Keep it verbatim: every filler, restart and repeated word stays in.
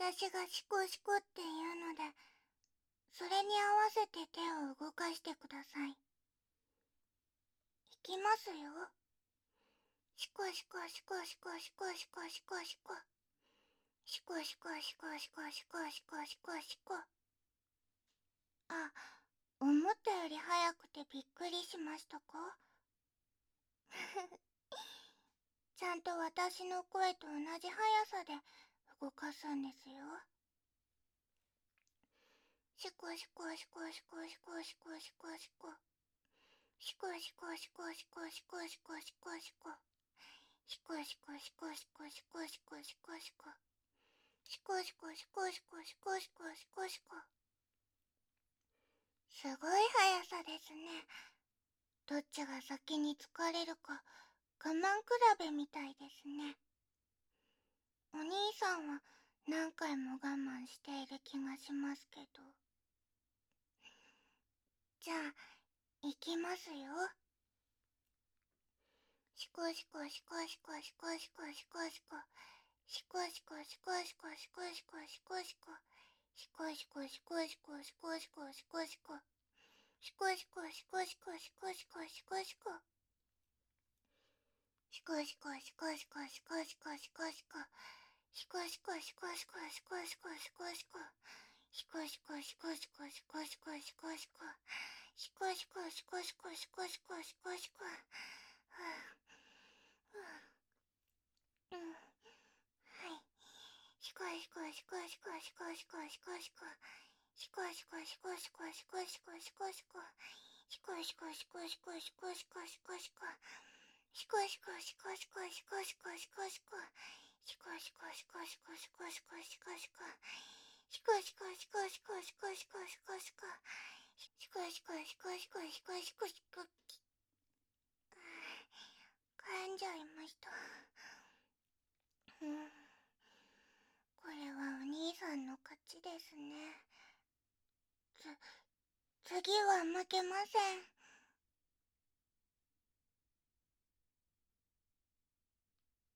私がシコシコって言うので、それに合わせて手を動かしてください。いきますよ。シコシコシコシコシコシコシコシコ。シコシコシコシコシコシコシコシコ。あ、思ったより早くてびっくりしましたか？ちゃんと私の声と同じ速さで動かすんですよ。シコシコシコシコシコシコシコシコ。シコシコシコシコシコシコシコシコ。シコシコシコシコシコシコシコシコ。シコシコシコシコシコシコシコシコ。すごい速さですね。どっちが先に疲れるか我慢比べみたいですね。お兄さんは何回も我慢している気がしますけど。じゃあ、いきますよ。シコシコシコシコシコシコシコシコ。シコシコシコシコシコシコシコシコ。シコシコシコシコシコシコシコシコ。シコシコシコシコシコシコシコシコ。シコシコシコシコシコシコシコシコ。シコシコシコシコシコシコシコシコ。シコシコシコシコシコシコシコシコ。シコシコシコシコシコシコシコシコ。うん、はい。シコシコシコシコシコシコシコシコ。シコシコシコシコシコシコシコシコ。シコシコシコシコシコシコシコシコ。シコシコシコシコシコシコシコシコ。シコシコシコシコシコシコシコシコ。シコシコシコシコシコシコシコシコ。シコシコシコシコシコシコシコ。噛んじゃいました。うん。これはお兄さんの勝ちですね。つ、次は負けません。